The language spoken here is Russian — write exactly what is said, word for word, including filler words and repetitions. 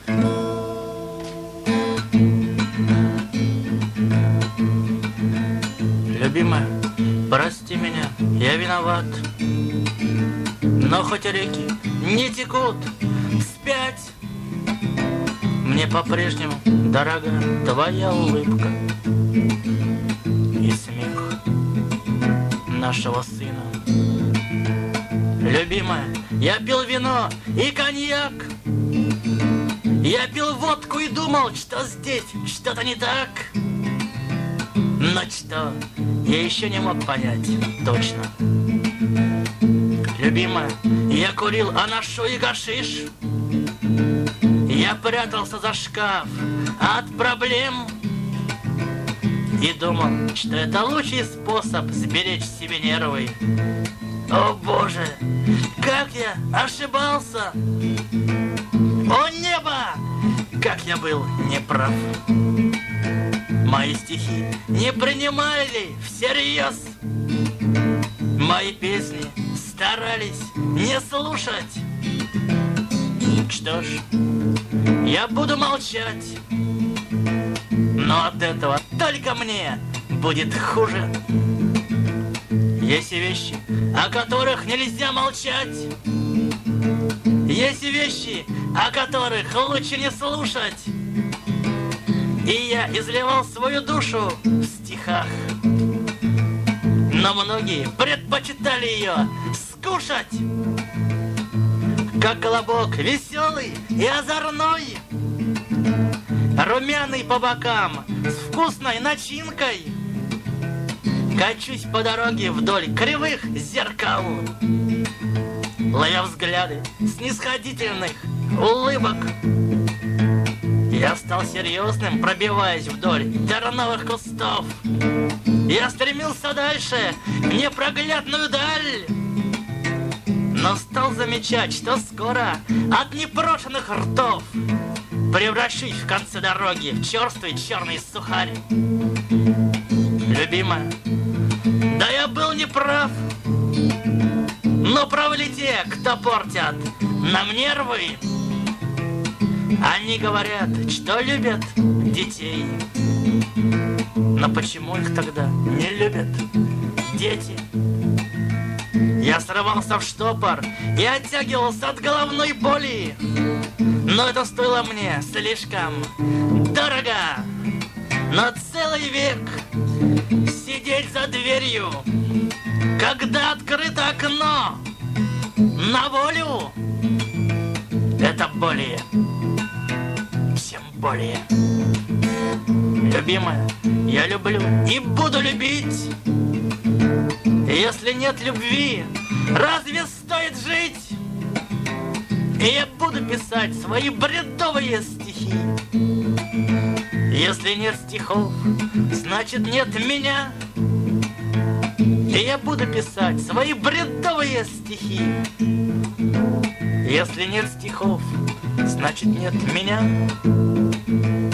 Любимая, прости меня, я виноват. Но хоть реки не текут вспять, мне по-прежнему дорога твоя улыбка и смех нашего сына. Любимая, я пил вино и коньяк, я пил водку и думал, что здесь что-то не так. Но что, я еще не мог понять точно. Любимая, я курил анашу и гашиш, я прятался за шкаф от проблем и думал, что это лучший способ сберечь себе нервы. О боже, как я ошибался! О небо, как я был неправ! Мои стихи не принимали всерьез, мои песни старались не слушать. Что ж, я буду молчать, но от этого только мне будет хуже. Есть вещи, о которых нельзя молчать. Есть вещи, о которых лучше не слушать. И я изливал свою душу в стихах, но многие предпочитали ее скушать. Как колобок веселый и озорной, румяный по бокам, с вкусной начинкой, качусь по дороге вдоль кривых зеркал, ловя взгляды снисходительных улыбок. Я стал серьезным, пробиваясь вдоль терновых кустов. Я стремился дальше, в непроглядную даль, но стал замечать, что скоро от непрошенных ртов превращусь в конце дороги в черствый черный сухарь. Любимая, да я был неправ, но правы те, кто портят нам нервы. Они говорят, что любят детей, но почему их тогда не любят дети? Я срывался в штопор и оттягивался от головной боли, но это стоило мне слишком дорого. Но целый век сидеть за дверью, когда открыто окно на волю, это более, чем более. Любимая, я люблю и буду любить. Если нет любви, разве стоит жить? И я буду писать свои бредовые стихи. Если нет стихов, значит нет меня. И я буду писать свои бредовые стихи. Если нет стихов, значит нет меня.